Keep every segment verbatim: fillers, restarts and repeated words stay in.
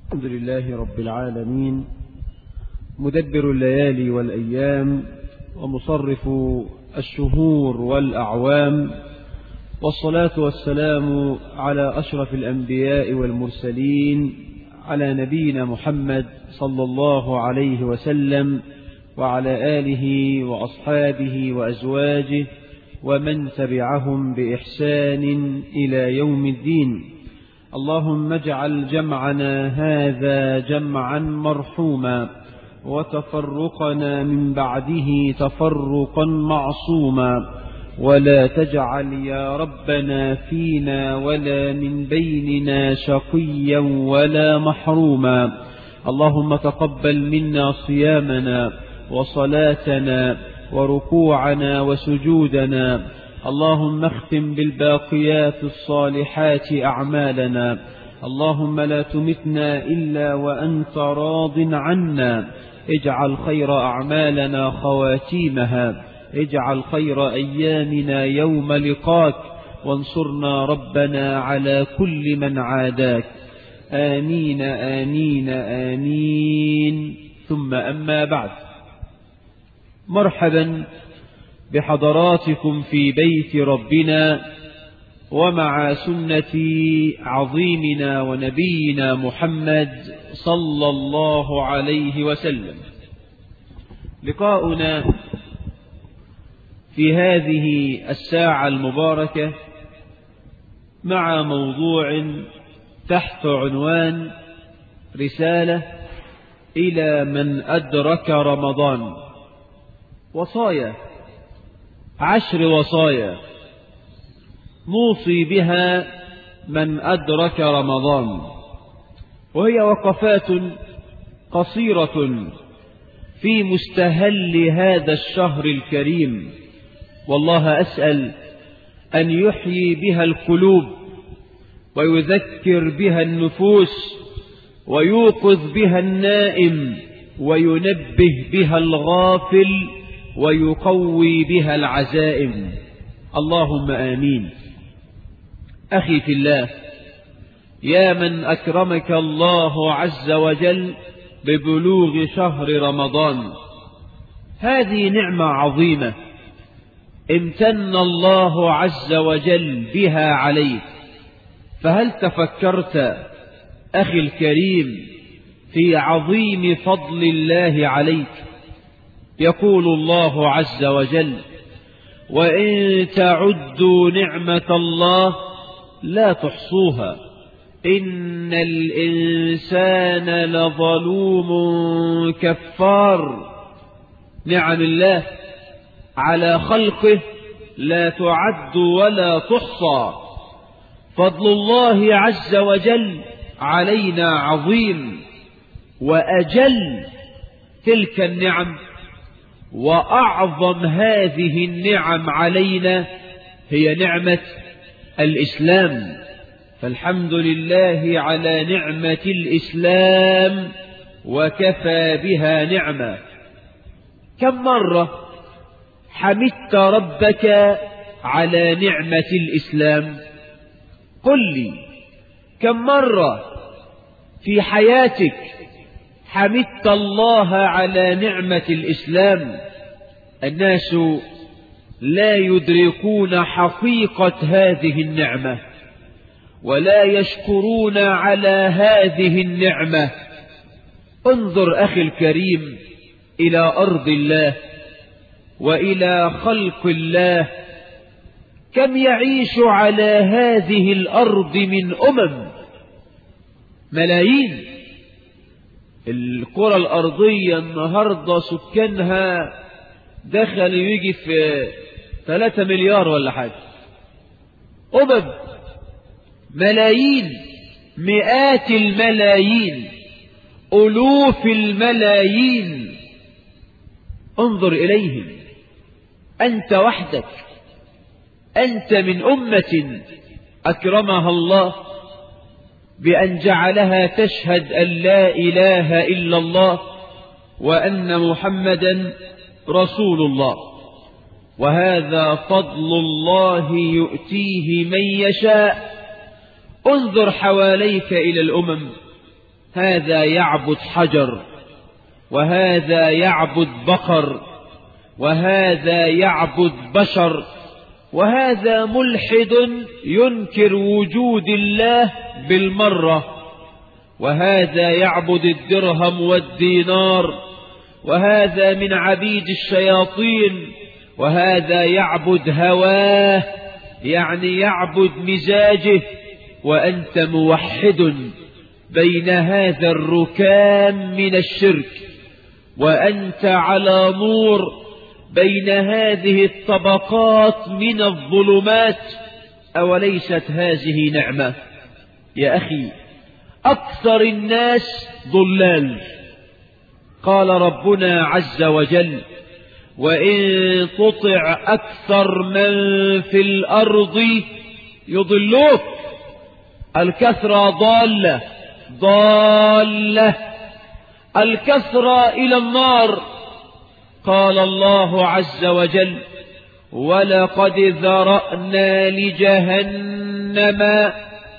الحمد لله رب العالمين، مدبر الليالي والأيام، ومصرف الشهور والأعوام، والصلاة والسلام على أشرف الأنبياء والمرسلين، على نبينا محمد صلى الله عليه وسلم، وعلى آله وأصحابه وأزواجه ومن تبعهم بإحسان إلى يوم الدين. اللهم اجعل جمعنا هذا جمعا مرحوما، وتفرقنا من بعده تفرقا معصوما، ولا تجعل يا ربنا فينا ولا من بيننا شقيا ولا محروما. اللهم تقبل منا صيامنا وصلاتنا وركوعنا وسجودنا. اللهم اختم بالباقيات الصالحات أعمالنا. اللهم لا تمتنا إلا وأنت راض عنا. اجعل خير أعمالنا خواتيمها، اجعل خير أيامنا يوم لقاك، وانصرنا ربنا على كل من عاداك. آمين آمين آمين. ثم أما بعد، مرحبا بحضراتكم في بيت ربنا ومع سنة عظيمنا ونبينا محمد صلى الله عليه وسلم. لقاؤنا في هذه الساعة المباركة مع موضوع تحت عنوان رسالة إلى من أدرك رمضان. وصايا، عشر وصايا نوصي بها من أدرك رمضان، وهي وقفات قصيرة في مستهل هذا الشهر الكريم، والله أسأل أن يحيي بها القلوب ويذكر بها النفوس ويوقظ بها النائم وينبه بها الغافل ويقوي بها العزائم. اللهم آمين. أخي في الله، يا من أكرمك الله عز وجل ببلوغ شهر رمضان، هذه نعمة عظيمة امتن الله عز وجل بها عليك، فهل تفكرت أخي الكريم في عظيم فضل الله عليك؟ يقول الله عز وجل: وإن تعدوا نعمة الله لا تحصوها إن الإنسان لظلوم كفار. نعم الله على خلقه لا تعد ولا تحصى. فضل الله عز وجل علينا عظيم، وأجل تلك النعم وأعظم هذه النعم علينا هي نعمة الإسلام. فالحمد لله على نعمة الإسلام، وكفى بها نعمة. كم مرة حمدت ربك على نعمة الإسلام؟ قل لي، كم مرة في حياتك حمدت الله على نعمة الإسلام؟ الناس لا يدركون حقيقة هذه النعمة ولا يشكرون على هذه النعمة. انظر أخي الكريم إلى أرض الله وإلى خلق الله، كم يعيش على هذه الأرض من أمم، ملايين. الكرة الأرضية النهاردة سكانها دخل يجي في ثلاثة مليار ولا حاجة. أمم، ملايين، مئات الملايين، ألوف الملايين. انظر إليهم، أنت وحدك، أنت من أمة أكرمها الله بأن جعلها تشهد أن لا إله إلا الله وأن محمدا رسول الله، وهذا فضل الله يؤتيه من يشاء. انظر حواليك إلى الأمم، هذا يعبد حجر، وهذا يعبد بقر، وهذا يعبد بشر، وهذا ملحد ينكر وجود الله بالمرة، وهذا يعبد الدرهم والدينار، وهذا من عبيد الشياطين، وهذا يعبد هواه يعني يعبد مزاجه، وأنت موحد بين هذا الركام من الشرك، وأنت على نور بين هذه الطبقات من الظلمات. أوليست هذه نعمة؟ يا أخي أكثر الناس ضلال. قال ربنا عز وجل: وإن تطع أكثر من في الأرض يضلوك. الكثرة ضالة ضالة، الكثرة إلى النار. قال الله عز وجل: ولقد ذرأنا لجهنم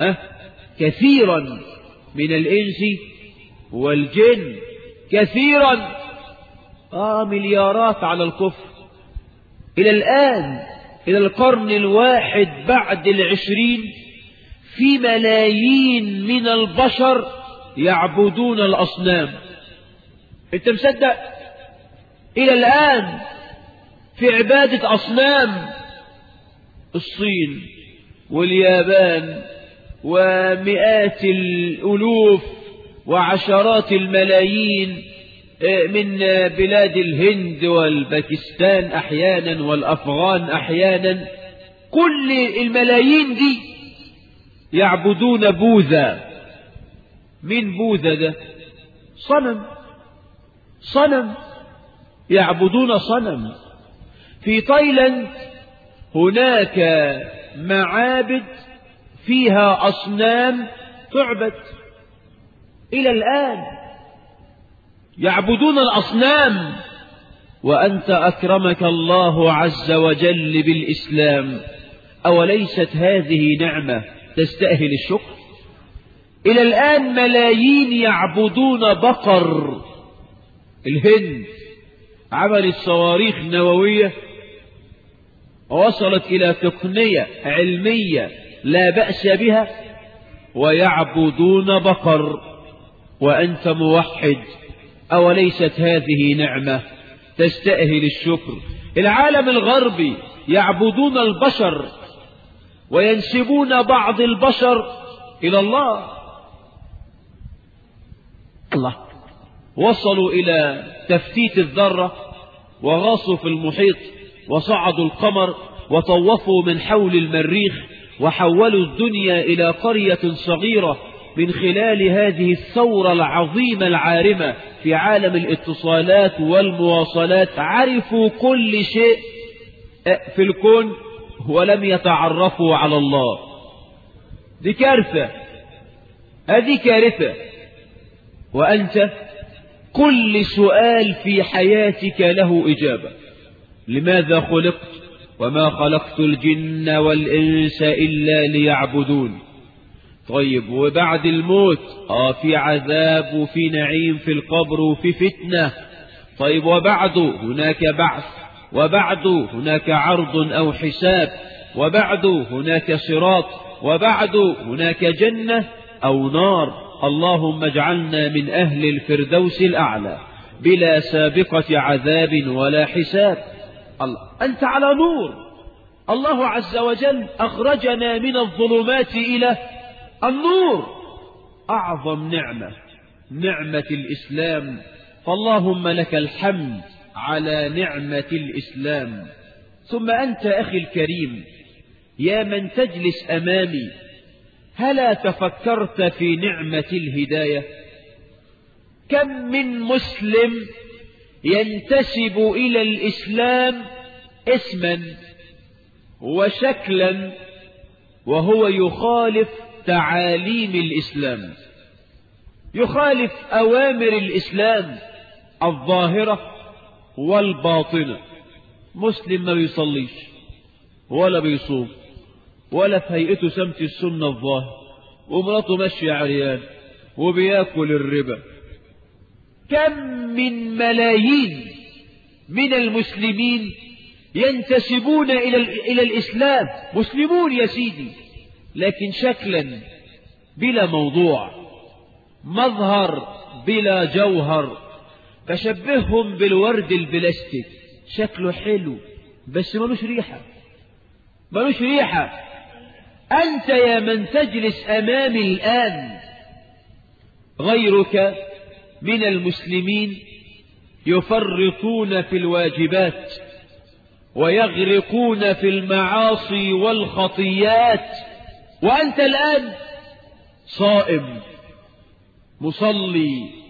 كثيرا من الإنس والجن. كثيرا، آه مليارات على الكفر. إلى الآن، إلى القرن الواحد بعد العشرين، في ملايين من البشر يعبدون الأصنام. أنت مصدق؟ إلى الآن في عبادة أصنام. الصين واليابان ومئات الألوف وعشرات الملايين من بلاد الهند والباكستان أحيانا والأفغان أحيانا، كل الملايين دي يعبدون بوذا. من بوذا ده؟ صنم، صنم، يعبدون صنم. في تايلاند هناك معابد فيها أصنام تعبد إلى الآن، يعبدون الأصنام. وأنت أكرمك الله عز وجل بالإسلام، أوليست هذه نعمة تستأهل الشكر؟ إلى الآن ملايين يعبدون بقر. الهند عملت صواريخ نووية ووصلت إلى تقنية علمية لا بأس بها، ويعبدون بقر، وأنت موحد. أوليست هذه نعمة تستأهل الشكر؟ العالم الغربي يعبدون البشر وينسبون بعض البشر إلى الله. الله وصلوا إلى تفتيت الذرة، وغاصوا في المحيط، وصعدوا القمر، وطوفوا من حول المريخ، وحولوا الدنيا إلى قرية صغيرة من خلال هذه الثورة العظيمة العارمة في عالم الاتصالات والمواصلات. عرفوا كل شيء في الكون ولم يتعرفوا على الله. دي كارثة، هذه كارثة. وأنت كل سؤال في حياتك له إجابة: لماذا خلقت؟ وما خلقت الجن والإنس إلا ليعبدون. طيب، وبعد الموت آه في عذاب وفي نعيم في القبر وفي فتنة. طيب، وبعده هناك بعث، وبعده هناك عرض أو حساب، وبعده هناك صراط، وبعده هناك جنة أو نار. اللهم اجعلنا من أهل الفردوس الأعلى بلا سابقة عذاب ولا حساب. الله، أنت على نور. الله عز وجل أخرجنا من الظلمات إلى النور. أعظم نعمة نعمة الإسلام، فاللهم لك الحمد على نعمة الإسلام. ثم أنت أخي الكريم، يا من تجلس أمامي، هلا تفكرت في نعمة الهداية؟ كم من مسلم ينتسب إلى الإسلام اسما وشكلا وهو يخالف تعاليم الإسلام، يخالف أوامر الإسلام الظاهرة والباطنة. مسلم ما بيصليش ولا بيصوم ولا في هيئته سمت السنة الظاهر، ومراته ماشية عريان، وبياكل الربا. كم من ملايين من المسلمين ينتسبون إلى, إلى الإسلام، مسلمون يا سيدي، لكن شكلا بلا موضوع، مظهر بلا جوهر. فشبههم بالورد البلاستيك، شكله حلو بس ملوش ريحة، ملوش ريحة. أنت يا من تجلس أمامي الآن، غيرك من المسلمين يفرطون في الواجبات ويغرقون في المعاصي والخطيات، وأنت الآن صائم مصلي،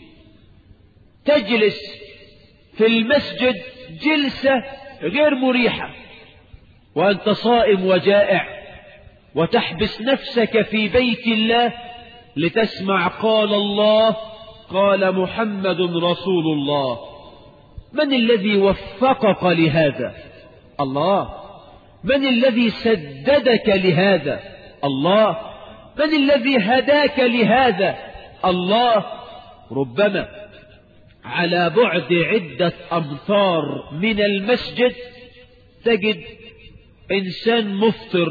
تجلس في المسجد جلسة غير مريحة وأنت صائم وجائع، وتحبس نفسك في بيت الله لتسمع قال الله قال محمد رسول الله. من الذي وفقك لهذا؟ الله. من الذي سددك لهذا؟ الله. من الذي هداك لهذا؟ الله. ربما على بعد عدة أمتار من المسجد تجد إنسان مفطر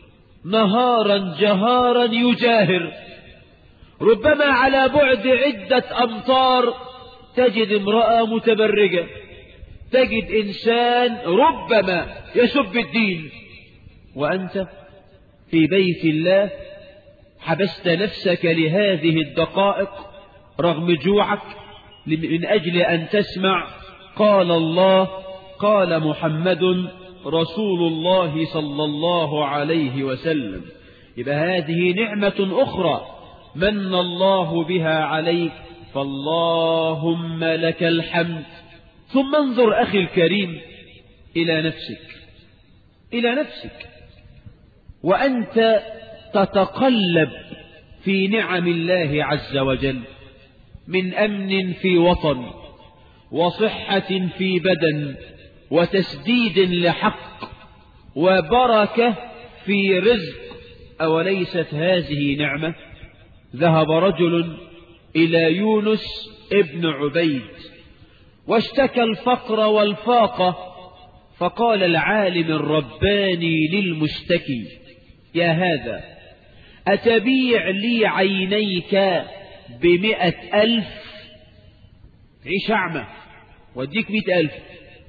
نهارا جهارا يجاهر، ربما على بعد عدة أمتار تجد امرأة متبرجة، تجد إنسان ربما يسب الدين، وأنت في بيت الله حبست نفسك لهذه الدقائق رغم جوعك من أجل أن تسمع قال الله قال محمد رسول الله صلى الله عليه وسلم. يبقى هذه نعمة أخرى من الله بها عليك، فاللهم لك الحمد. ثم انظر أخي الكريم إلى نفسك، إلى نفسك وأنت تتقلب في نعم الله عز وجل، من أمن في وطن، وصحة في بدن، وتسديد لحق، وبركة في رزق. أوليست هذه نعمة؟ ذهب رجل إلى يونس ابن عبيد واشتكى الفقر والفاقة، فقال العالم الرباني للمشتكي: يا هذا، أتبيع لي عينيك بمئة ألف؟ عيش أعمى واديك مئة ألف.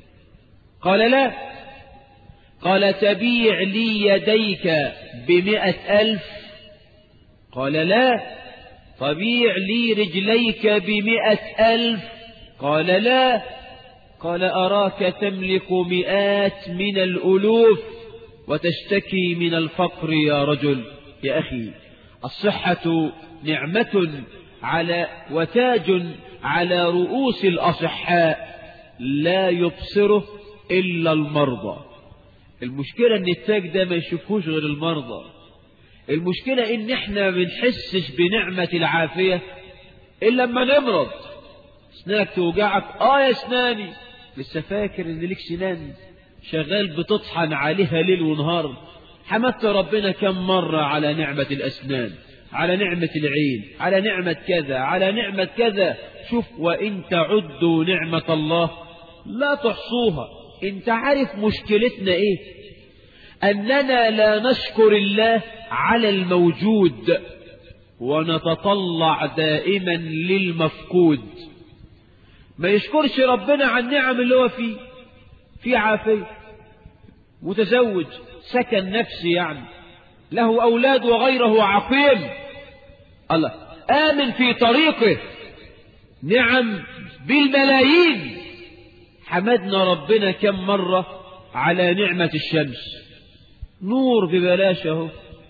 قال لا. قال: تبيع لي يديك بمئة ألف؟ قال لا. تبيع لي رجليك بمئة ألف؟ قال لا. قال: أراك تملك مئات من الألوف وتشتكي من الفقر يا رجل. يا أخي، الصحة نعمة على وتاج على رؤوس الأصحاء لا يبصره إلا المرضى. المشكلة ان التاج ده ما يشوفوش غير المرضى. المشكلة ان احنا ما بنحسش بنعمة العافية الا لما نمرض. اسنانك توجعك، اه يا اسناني، لسه فاكر ان ليك سنان شغال بتطحن عليها ليل ونهار. حمدت ربنا كم مرة على نعمة الاسنان، على نعمة العين، على نعمة كذا، على نعمة كذا. شوف، وإن تعدوا نعمة الله لا تحصوها. انت عارف مشكلتنا ايه؟ اننا لا نشكر الله على الموجود ونتطلع دائما للمفقود. ما يشكرش ربنا عن النعم اللي هو فيه، في عافية، متزوج، سكن نفسي، يعني له أولاد وغيره عقيم، الله آمن في طريقه، نعم بالملايين. حمدنا ربنا كم مرة على نعمة الشمس، نور ببلاش اهو،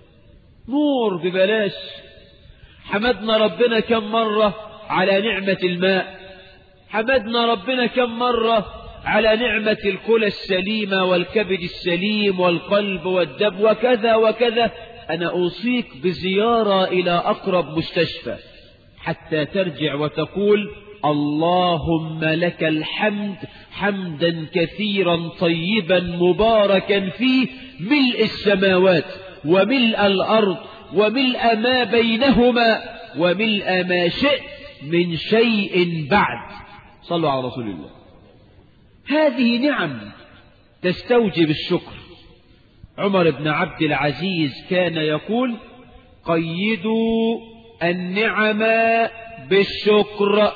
نور ببلاش. حمدنا ربنا كم مرة على نعمة الماء، حمدنا ربنا كم مرة على نعمة الكلى السليمة والكبد السليم والقلب والدم وكذا وكذا. أنا أوصيك بزيارة إلى أقرب مستشفى حتى ترجع وتقول: اللهم لك الحمد حمدا كثيرا طيبا مباركا فيه، ملء السماوات وملء الأرض وملء ما بينهما، وملء ما شئت من شيء بعد. صلوا على رسول الله. هذه نعم تستوجب الشكر. عمر بن عبد العزيز كان يقول: قيدوا النعم بالشكر.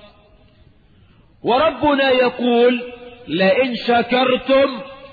وربنا يقول: لئن شكرتم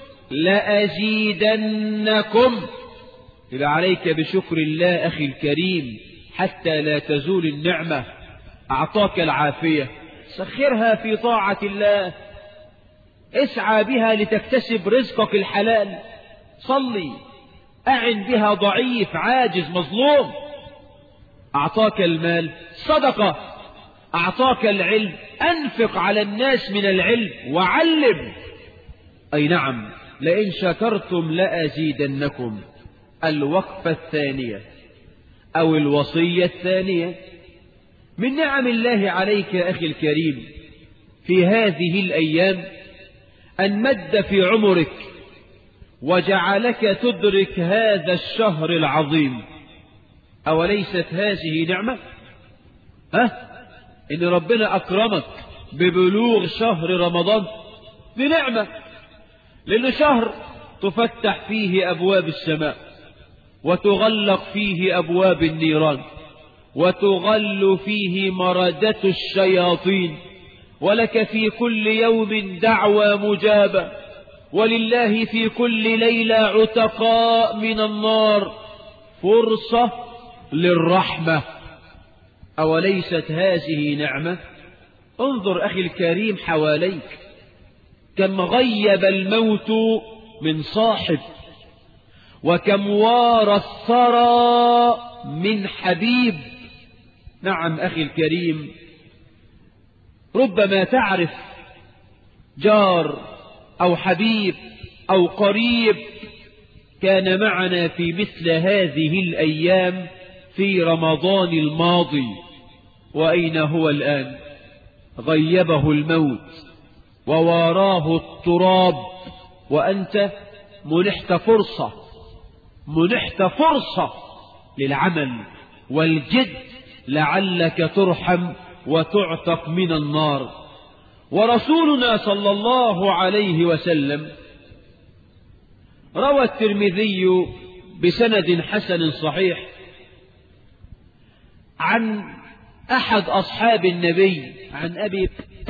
لأزيدنكم. إذا عليك بشكر الله أخي الكريم حتى لا تزول النعمة. أعطاك العافية، سخرها في طاعة الله، اسعى بها لتكتسب رزقك الحلال، صلي، أعن بها ضعيف عاجز مظلوم. أعطاك المال، صدقة. أعطاك العلم، أنفق على الناس من العلم وعلم. أي نعم، لئن شكرتم لأزيدنكم. الوقفة الثانية أو الوصية الثانية من نعم الله عليك أخي الكريم في هذه الأيام أن مد في عمرك وجعلك تدرك هذا الشهر العظيم. أوليست هذه نعمة؟ ها؟ إن ربنا أكرمك ببلوغ شهر رمضان بنعمة، لأنه شهر تفتح فيه أبواب السماء وتغلق فيه أبواب النيران وتغل فيه مردة الشياطين، ولك في كل يوم دعوى مجابة، ولله في كل ليلة عتقاء من النار، فرصة للرحمة. أوليست هذه نعمة؟ انظر أخي الكريم حواليك، كم غيب الموت من صاحب، وكم وار الثرى من حبيب. نعم أخي الكريم، ربما تعرف جار أو حبيب أو قريب كان معنا في مثل هذه الأيام في رمضان الماضي، وأين هو الآن؟ غيبه الموت وواراه التراب، وأنت منحت فرصة منحت فرصة للعمل والجد لعلك ترحم وتعتق من النار. ورسولنا صلى الله عليه وسلم روى الترمذي بسند حسن صحيح عن أحد أصحاب النبي عن أبي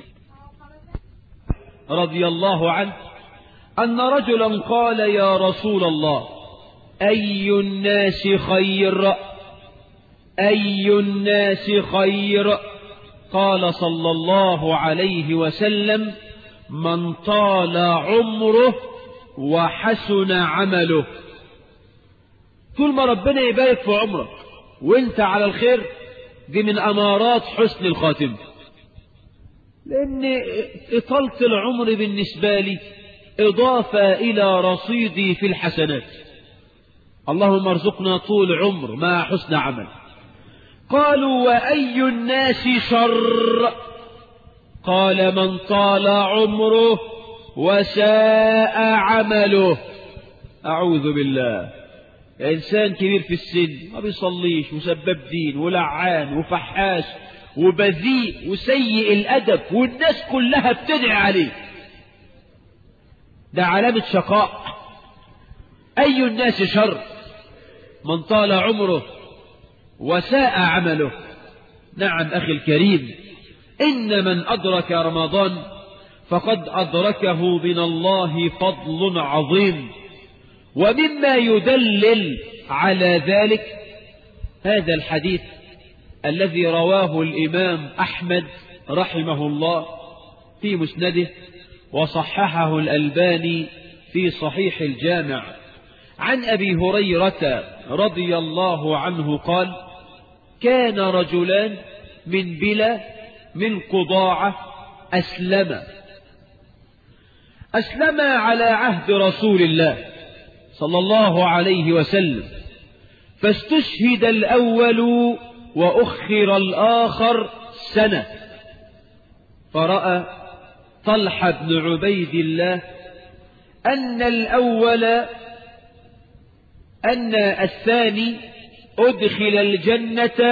رضي الله عنه أن رجلا قال: يا رسول الله، أي الناس خير؟ أي الناس خير؟ قال صلى الله عليه وسلم: من طال عمره وحسن عمله. طول ما ربنا يبارك في عمرك وانت على الخير، دي من أمارات حسن الخاتمة، لأن إطالة العمر بالنسبة لي إضافة إلى رصيدي في الحسنات. اللهم ارزقنا طول عمر مع حسن عمل. قالوا: وأي الناس شر؟ قال: من طال عمره وساء عمله. أعوذ بالله، إنسان كبير في السن ما بيصليش وسبب دين ولعان وفحاش وبذيء وسيء الأدب والناس كلها بتدعي عليه، ده علامة شقاء. أي الناس شر؟ من طال عمره وساء عمله. نعم أخي الكريم، إن من أدرك رمضان فقد أدركه من الله فضل عظيم. ومما يدلل على ذلك هذا الحديث الذي رواه الإمام أحمد رحمه الله في مسنده، وصححه الألباني في صحيح الجامع، عن أبي هريرة رضي الله عنه قال: كان رجلان من بلا من قضاعة أسلما أسلما على عهد رسول الله صلى الله عليه وسلم، فاستشهد الأول وأخر الآخر سنة. فرأى طلحة بن عبيد الله أن الأول أن الثاني أدخل الجنة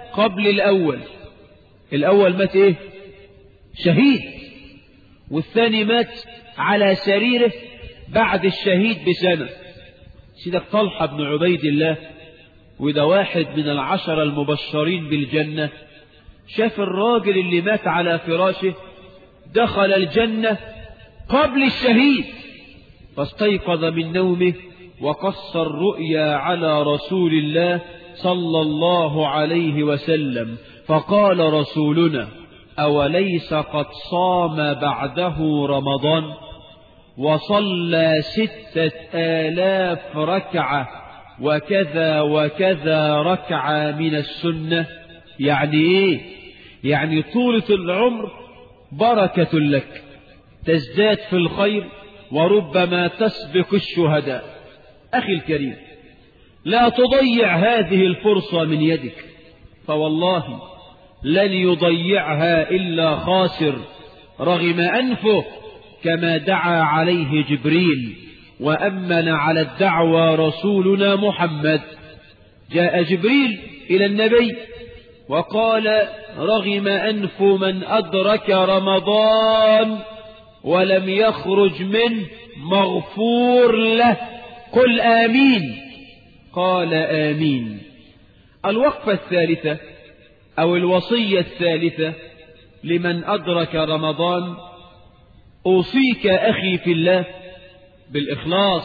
قبل الأول. الأول مات إيه؟ شهيد، والثاني مات على سريره بعد الشهيد بسنة. سيدك طلحة بن عبيد الله، وده واحد من العشرة المبشرين بالجنة، شاف الراجل اللي مات على فراشه دخل الجنة قبل الشهيد، فاستيقظ من نومه وقص الرؤيا على رسول الله صلى الله عليه وسلم، فقال رسولنا: أوليس قد صام بعده رمضان وصلى ستة آلاف ركعة وكذا وكذا ركعة من السنة؟ يعني إيه؟ يعني طولة العمر بركة لك، تزداد في الخير وربما تسبق الشهداء. أخي الكريم، لا تضيع هذه الفرصة من يدك، فوالله لن يضيعها إلا خاسر رغم أنفه، كما دعا عليه جبريل وأمن على الدعوى رسولنا محمد. جاء جبريل إلى النبي وقال: رغم أنف من أدرك رمضان ولم يخرج منه مغفور له، قل آمين. قال آمين. الوقفة الثالثة أو الوصية الثالثة لمن أدرك رمضان: أوصيك أخي في الله بالإخلاص.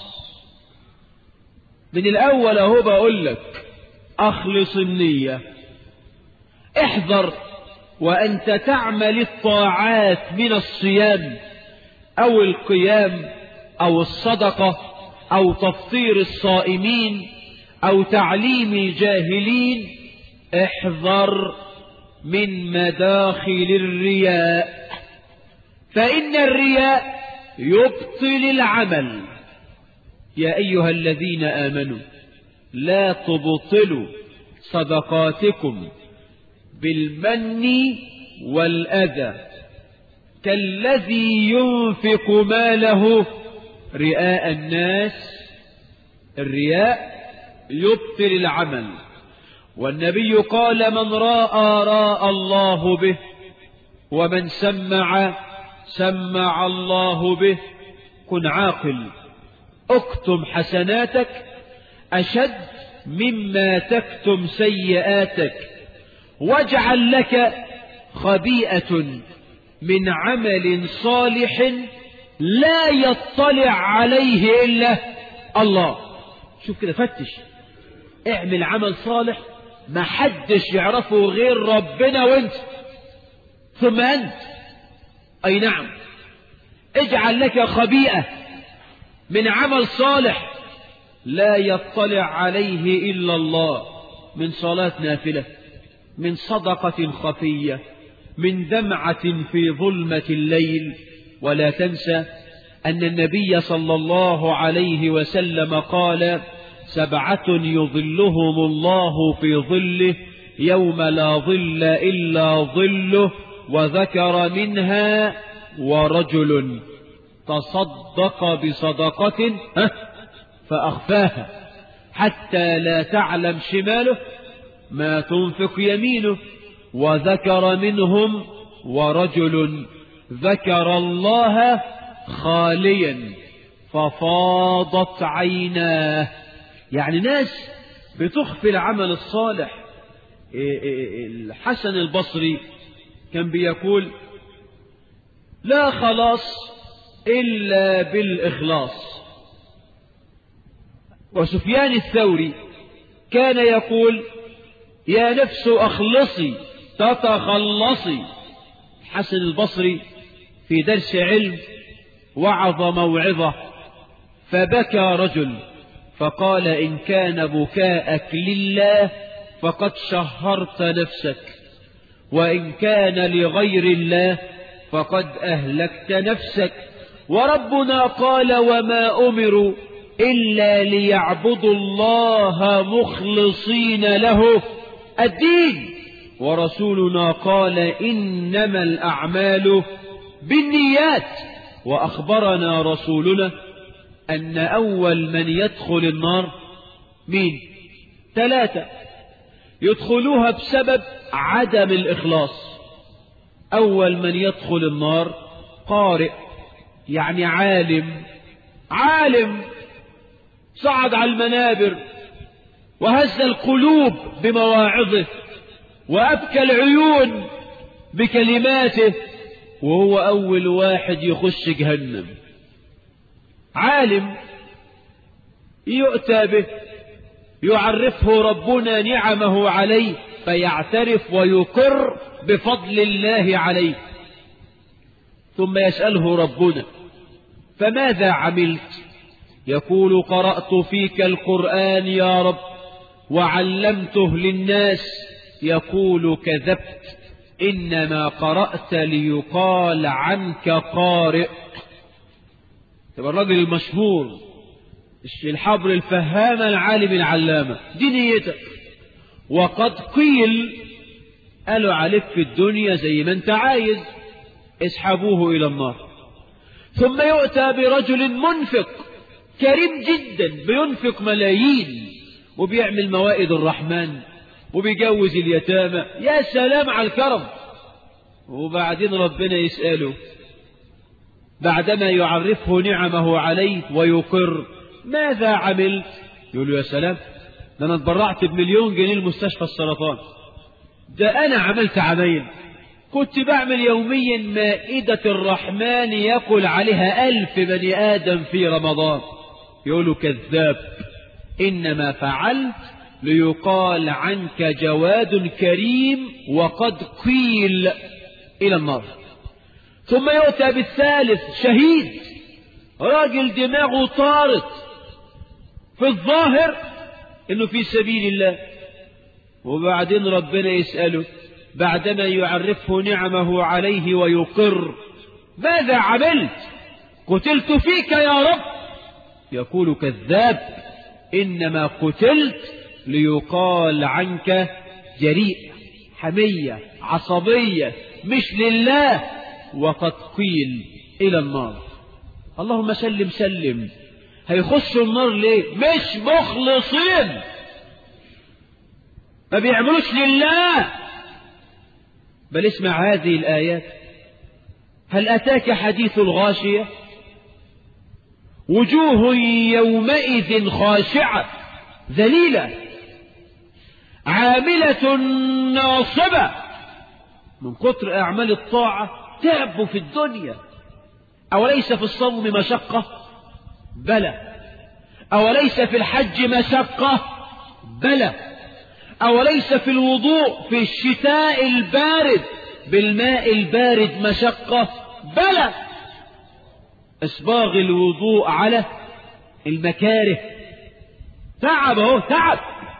من الأول أهو بقول لك أخلص النية. احذر وأنت تعمل الطاعات من الصيام أو القيام أو الصدقة أو تفطير الصائمين أو تعليم الجاهلين، احذر من مداخل الرياء، فإن الرياء يبطل العمل. يا أيها الذين آمنوا لا تبطلوا صدقاتكم بالمن والأذى كالذي ينفق ماله رئاء الناس. الرياء يبطل العمل، والنبي قال: من راى راى الله به، ومن سمع سمع الله به. كن عاقل، اكتم حسناتك أشد مما تكتم سيئاتك، واجعل لك خبيئة من عمل صالح لا يطلع عليه إلا الله. شوف كده، فتش، اعمل عمل صالح ما حدش يعرفه غير ربنا وانت، ثم أنت. أي نعم، اجعل لك خبيئة من عمل صالح لا يطلع عليه إلا الله، من صلاة نافلة، من صدقة خفية، من دمعة في ظلمة الليل. ولا تنسى أن النبي صلى الله عليه وسلم قال: سبعة يظلهم الله في ظله يوم لا ظل إلا ظله، وذكر منها: ورجل تصدق بصدقة فأخفاها حتى لا تعلم شماله ما تنفق يمينه، وذكر منهم: ورجل ذكر الله خاليا ففاضت عيناه. يعني ناس بتخفي العمل الصالح. الحسن البصري كان بيقول: لا خلاص إلا بالإخلاص. وسفيان الثوري كان يقول: يا نفس أخلصي تتخلصي. حسن البصري في درس علم وعظ موعظة، فبكى رجل فقال: إن كان بكاءك لله فقد شهرت نفسك، وإن كان لغير الله فقد أهلكت نفسك. وربنا قال: وما أمروا إلا ليعبدوا الله مخلصين له الدين. ورسولنا قال: إنما الأعمال بالنيات. وأخبرنا رسولنا أن أول من يدخل النار مين؟ ثلاثة: يدخلوها بسبب عدم الإخلاص. أول من يدخل النار قارئ، يعني عالم، عالم صعد على المنابر وهز القلوب بمواعظه وأبكى العيون بكلماته، وهو أول واحد يخش جهنم. عالم يؤتى به يعرفه ربنا نعمه عليه فيعترف ويقر بفضل الله عليه، ثم يسأله ربنا فماذا عملت؟ يقول قرأت فيك القرآن يا رب وعلمته للناس. يقول كذبت، إنما قرأت ليقال عنك قارئ. يبقى الرجل المشهور الحبر الفهام العالم العلامة دي نيتك، وقد قيل قالوا عليك في الدنيا زي ما انت عايز، اسحبوه إلى النار. ثم يؤتى برجل منفق كريم جدا بينفق ملايين وبيعمل موائد الرحمن وبيجوز اليتامى، يا سلام على الكرم. وبعدين ربنا يسأله بعدما يعرفه نعمه عليه ويقر ماذا عملت؟ يقول له يا سلام، ده أنا اتبرعت بمليون جنيه لمستشفى السرطان، ده أنا عملت عمايل، كنت بعمل يوميا مائدة الرحمن يأكل عليها ألف بني آدم في رمضان. يقول له كذاب، إنما فعلت ليقال عنك جواد كريم وقد قيل إلى النار. ثم يؤتى بالثالث شهيد، راجل دماغه طارت في الظاهر إنه في سبيل الله، وبعدين ربنا يسأله بعدما يعرفه نعمه عليه ويقر ماذا عملت؟ قتلت فيك يا رب. يقول كذاب، إنما قتلت ليقال عنك جريء، حمية، عصبية، مش لله، وقد قيل إلى النار. اللهم سلم سلم. هيخشوا النار ليه؟ مش مخلصين، ما بيعملوش لله. بل اسمع هذه الآيات: هل أتاك حديث الغاشية؟ وجوه يومئذ خاشعة ذليلة عاملة ناصبة. من كتر أعمال الطاعة تعبوا في الدنيا. أوليس في الصوم مشقة؟ بلى. أوليس في الحج مشقة؟ بلى. أوليس في الوضوء في الشتاء البارد بالماء البارد مشقة؟ بلى. إسباغ الوضوء على المكاره تعب، اهو تعب.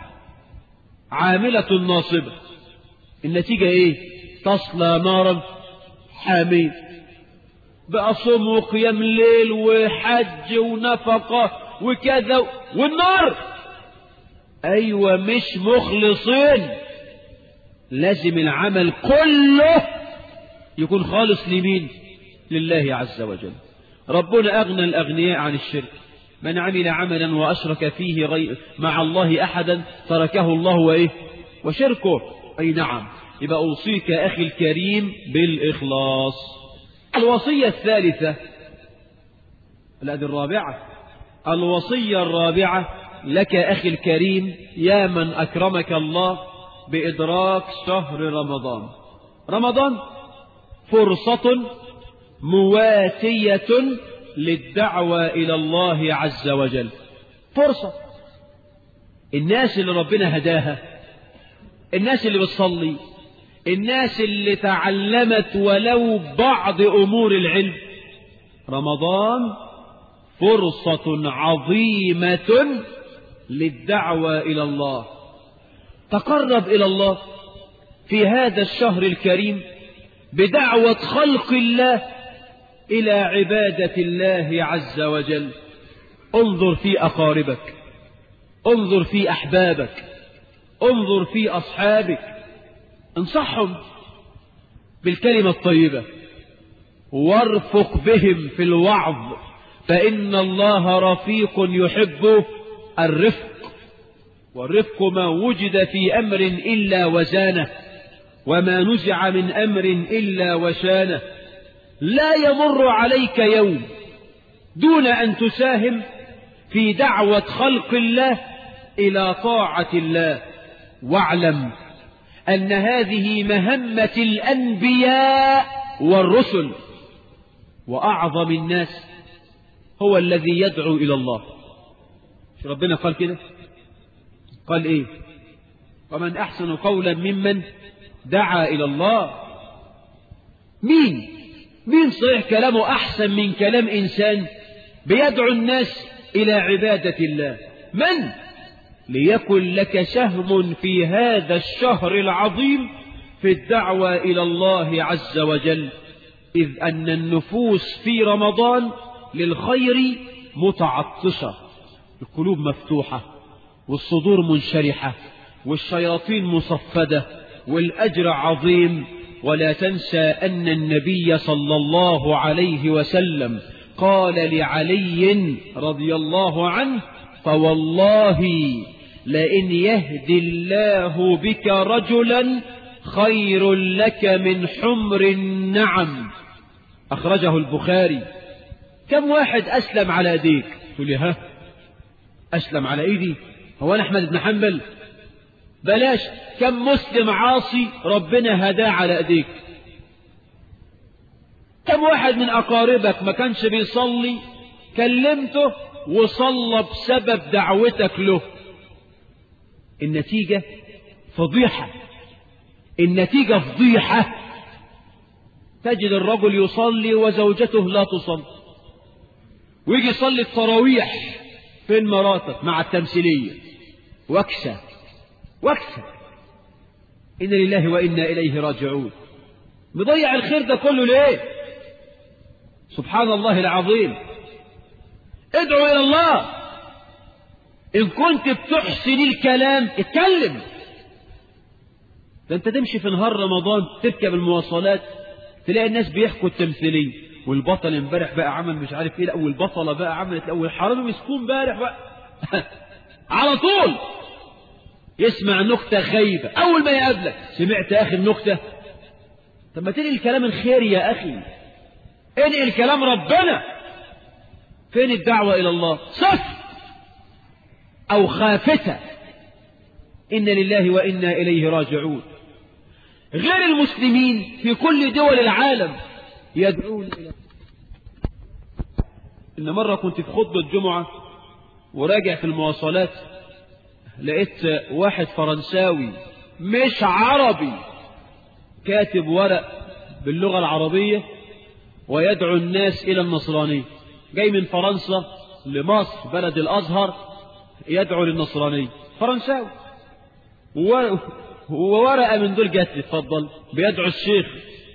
عاملة ناصبة، النتيجة ايه؟ تصلى نارا حامية. بقى صوم وقيام ليل وحج ونفقة وكذا، والنار. ايوه مش مخلصين. لازم العمل كله يكون خالص لمين؟ لله عز وجل. ربنا أغنى الأغنياء عن الشرك. من عمل عملا وأشرك فيه غير مع الله أحدا تركه الله وإيه؟ وشركه. أي نعم. يبقى أوصيك أخي الكريم بالإخلاص. الوصية الثالثة، لا دي الرابعة، الوصية الرابعة لك أخي الكريم يا من أكرمك الله بإدراك شهر رمضان. رمضان فرصة مواتية للدعوة إلى الله عز وجل. فرصة. الناس اللي ربنا هداها، الناس اللي بتصلي، الناس اللي تعلمت ولو بعض أمور العلم، رمضان فرصة عظيمة للدعوة إلى الله. تقرب إلى الله في هذا الشهر الكريم بدعوة خلق الله إلى عبادة الله عز وجل. انظر في أقاربك، انظر في أحبابك، انظر في أصحابك، انصحهم بالكلمة الطيبة وارفق بهم في الوعظ، فإن الله رفيق يحب الرفق. والرفق ما وجد في أمر إلا وزانه، وما نزع من أمر إلا وشانه. لا يمر عليك يوم دون أن تساهم في دعوة خلق الله إلى طاعة الله. واعلم أن هذه مهمة الأنبياء والرسل، وأعظم الناس هو الذي يدعو إلى الله. مش ربنا قال كده؟ قال إيه؟ ومن أحسن قولا ممن دعا إلى الله. مين مين صحيح كلامه أحسن من كلام إنسان بيدعو الناس إلى عبادة الله؟ من؟ ليكن لك سهم في هذا الشهر العظيم في الدعوة إلى الله عز وجل، إذ أن النفوس في رمضان للخير متعطشة، القلوب مفتوحة والصدور منشرحة والشياطين مصفدة والأجر عظيم. ولا تنسى أن النبي صلى الله عليه وسلم قال لعلي رضي الله عنه: فوالله لئن يهدي الله بك رجلا خير لك من حمر النعم. أخرجه البخاري. كم واحد أسلم على أيديك؟ تقول لي ها أسلم على أيدي؟ هو أنا أحمد بن حنبل؟ بلاش. كم مسلم عاصي ربنا هداه على أيديك؟ كم واحد من أقاربك ما كانش بيصلي كلمته وصلى بسبب دعوتك له؟ النتيجة فضيحة، النتيجة فضيحة. تجد الرجل يصلي وزوجته لا تصلي، ويجي يصلي التراويح في المراتب مع التمثيلية. وكسة وكسة. إن لله وإنا إليه راجعون. مضيع الخير ده كله ليه؟ سبحان الله العظيم. ادعو إلى الله. إن كنت بتحسن الكلام اتكلم. ده انت تمشي في نهار رمضان تركب المواصلات تلاقي الناس بيحكوا التمثيلية، والبطل امبارح بقى عمل مش عارف ايه، لا والبطلة بقى عملت، لا والحرامي مسكون امبارح بقى على طول يسمع نكتة خايبة أول ما يقابلك. سمعت يا أخي النكتة؟ طب ما تنقل الكلام الخير يا أخي، انقل كلام ربنا. فين الدعوة إلى الله؟ صف أو خافتة. إن لله وإنا إليه راجعون. غير المسلمين في كل دول العالم يدعون إلى. إن مرة كنت في خطبة جمعة وراجع في المواصلات لقيت واحد فرنساوي مش عربي كاتب ورق باللغة العربية ويدعو الناس إلى النصرانية. جاي من فرنسا لمصر بلد الأزهر يدعو للنصرانية. فرنساوي. وورقة من دول جات لي اتفضل بيدعو الشيخ.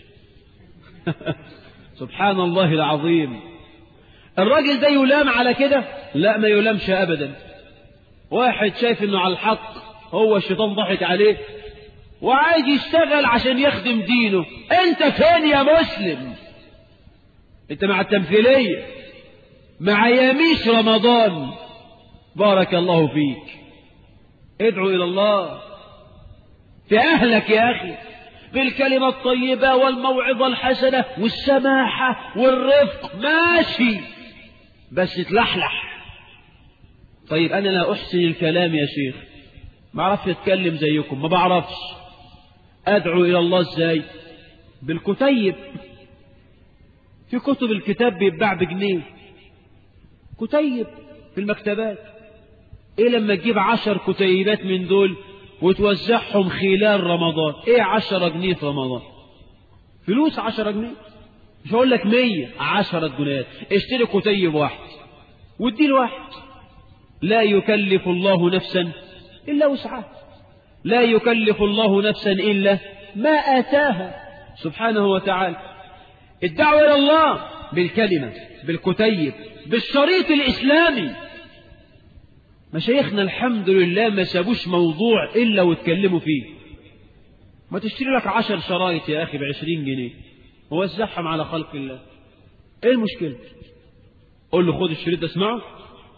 سبحان الله العظيم. الراجل ده يلام على كده؟ لا ما يلامش أبدا. واحد شايف انه على الحق، هو الشيطان ضحك عليه وعايز يشتغل عشان يخدم دينه. انت فين يا مسلم؟ انت مع التمثيلية، مع يميش رمضان. بارك الله فيك. ادعو إلى الله في أهلك يا أخي بالكلمة الطيبة والموعظة الحسنة والسماحة والرفق، ماشي، بس تلحلح. طيب أنا لا أحسن الكلام يا شيخ، ما أعرفش أتكلم زيكم، ما بعرفش. أدعو إلى الله إزاي؟ بالكتيب. في كتب الكتاب بيتباع بجنيه، كتيب في المكتبات. إيه لما تجيب عشر كتيبات من دول وتوزعهم خلال رمضان؟ إيه عشرة جنيه في رمضان؟ فلوس عشرة جنيه. مش هقول لك مية، عشرة جنيهات. اشتري كتيب واحد وادي الواحد. لا يكلف الله نفسا إلا وسعها، لا يكلف الله نفسا إلا ما آتاها سبحانه وتعالى. الدعوة إلى الله بالكلمة، بالكتيب، بالشريط الإسلامي. مشايخنا الحمد لله ما سابوش موضوع إلا واتكلموا فيه. ما تشتري لك عشر شرايط يا أخي بعشرين جنيه ووزعهم على خلق الله. إيه المشكلة؟ قول له خد الشريط ده اسمعه،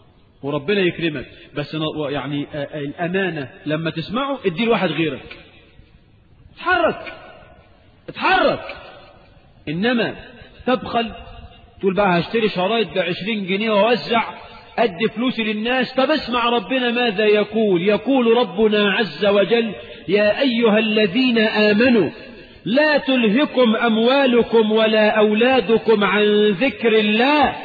وربنا يكرمك، بس يعني الأمانة لما تسمعه ادي لواحد غيرك. اتحرك اتحرك. إنما تبخل تقول بقى هشتري شرايط بعشرين جنيه ووزع أدي فلوسي للناس. طب اسمع ربنا ماذا يقول. يقول ربنا عز وجل: يا أيها الذين آمنوا لا تلهكم أموالكم ولا أولادكم عن ذكر الله.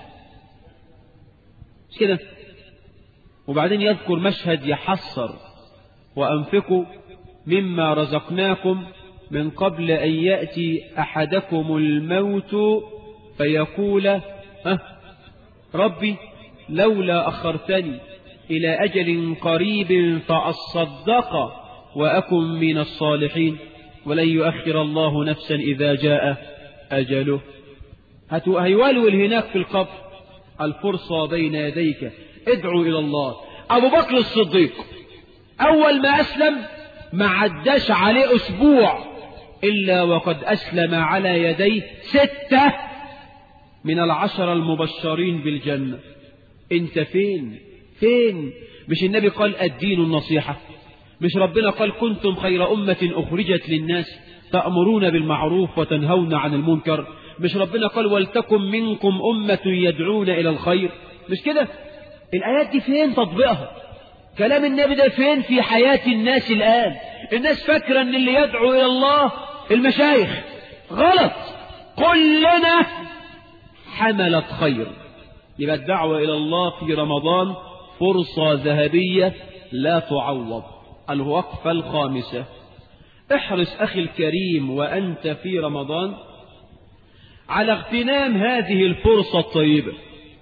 مش كده؟ وبعدين يذكر مشهد يحصر: وأنفقوا مما رزقناكم من قبل أن يأتي أحدكم الموت فيقول أه ربي لولا أخرتني إلى أجل قريب فأصدق وأكن من الصالحين ولن يؤخر الله نفسا إذا جاء أجله. هيولول هناك في القبر الفرصة بين يديك، ادعو إلى الله. أبو بكر الصديق أول ما أسلم ما عداش عليه أسبوع إلا وقد أسلم على يديه ستة من العشر المبشرين بالجنة. انت فين فين؟ مش النبي قال الدين النصيحة؟ مش ربنا قال كنتم خير أمة أخرجت للناس تأمرون بالمعروف وتنهون عن المنكر؟ مش ربنا قال ولتكن منكم أمة يدعون إلى الخير؟ مش كده؟ الآيات دي فين تطبيقها؟ كلام النبي ده فين في حياة الناس الآن؟ الناس فاكرة ان اللي يدعو إلى الله المشايخ. غلط، كلنا حملة خير. يبقى الدعوة إلى الله في رمضان فرصة ذهبية لا تعوض. الوقفة الخامسة: احرص أخي الكريم وأنت في رمضان على اغتنام هذه الفرصة الطيبة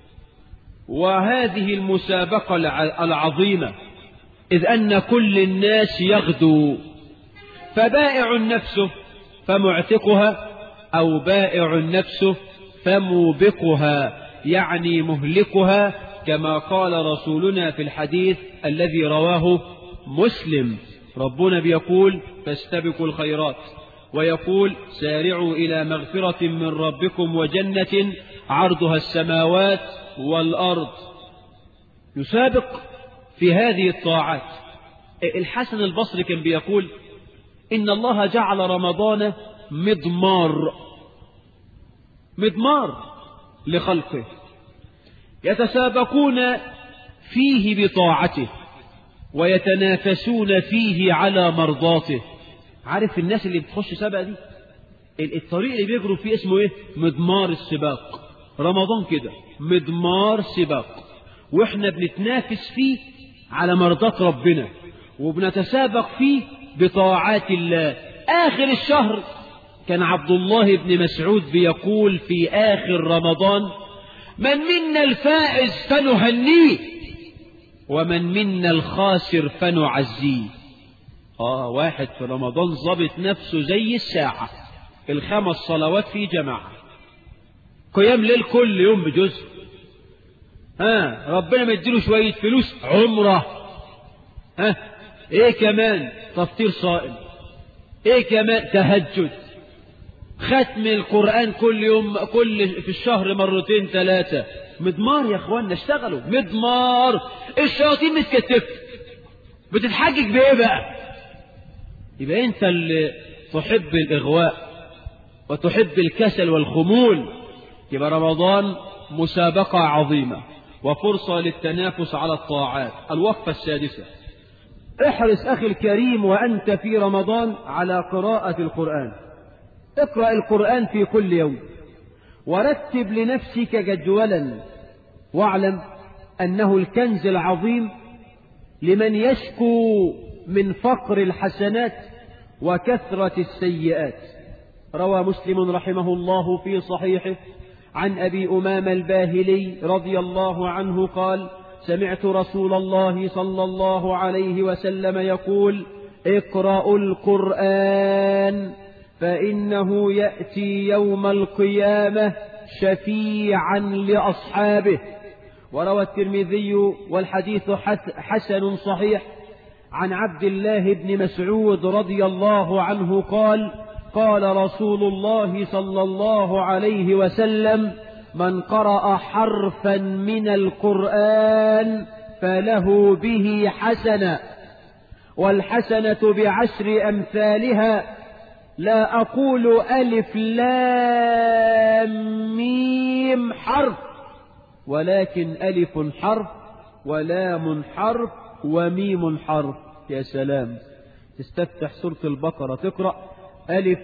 وهذه المسابقة العظيمة، إذ أن كل الناس يغدو، فبائع نفسه فمعتقها أو بائع نفسه فموبقها، يعني مهلكها، كما قال رسولنا في الحديث الذي رواه مسلم. ربنا بيقول فاستبقوا الخيرات، ويقول سارعوا إلى مغفرة من ربكم وجنة عرضها السماوات والأرض. يسابق في هذه الطاعات. الحسن البصري كان بيقول إن الله جعل رمضان مضمار مضمار لخلقه يتسابقون فيه بطاعته ويتنافسون فيه على مرضاته. عارف الناس اللي بتخش سبق دي الطريق اللي بيجروا فيه اسمه ايه؟ مضمار السباق. رمضان كده مضمار سباق، واحنا بنتنافس فيه على مرضات ربنا وبنتسابق فيه بطاعات الله. آخر الشهر كان عبد الله بن مسعود بيقول في آخر رمضان: من منا الفائز فنهنيه ومن منا الخاسر فنعزيه. آه واحد في رمضان ضبط نفسه زي الساعة، الخمس صلوات في جماعة، قيام ليل كل يوم بجزء، ها ربنا مديله شوية فلوس، عمره، ها ايه كمان تفطير صائم، ايه كمان تهجد، ختم القرآن كل يوم، كل في الشهر مرتين ثلاثة. مضمار يا اخوانا، اشتغلوا مضمار. الشياطين متكتفة بتتحجج بايه بقى؟ يبقى انت اللي تحب الاغواء وتحب الكسل والخمول. يبقى رمضان مسابقة عظيمة وفرصة للتنافس على الطاعات. الوقفة السادسة: احرص أخي الكريم وأنت في رمضان على قراءة القرآن. اقرأ القرآن في كل يوم ورتب لنفسك جدولا، واعلم أنه الكنز العظيم لمن يشكو من فقر الحسنات وكثرة السيئات. روى مسلم رحمه الله في صحيحه عن أبي أمامة الباهلي رضي الله عنه قال: سمعت رسول الله صلى الله عليه وسلم يقول: اقرأوا القرآن فإنه يأتي يوم القيامة شفيعا لأصحابه. وروى الترمذي والحديث حسن صحيح عن عبد الله بن مسعود رضي الله عنه قال: قال رسول الله صلى الله عليه وسلم: من قرأ حرفا من القرآن فله به حسنة، والحسنة بعشر أمثالها. لا أقول ألف لام ميم حرف، ولكن ألف حرف ولام حرف وميم حرف. يا سلام، تستفتح سورة البقرة تقرأ ألف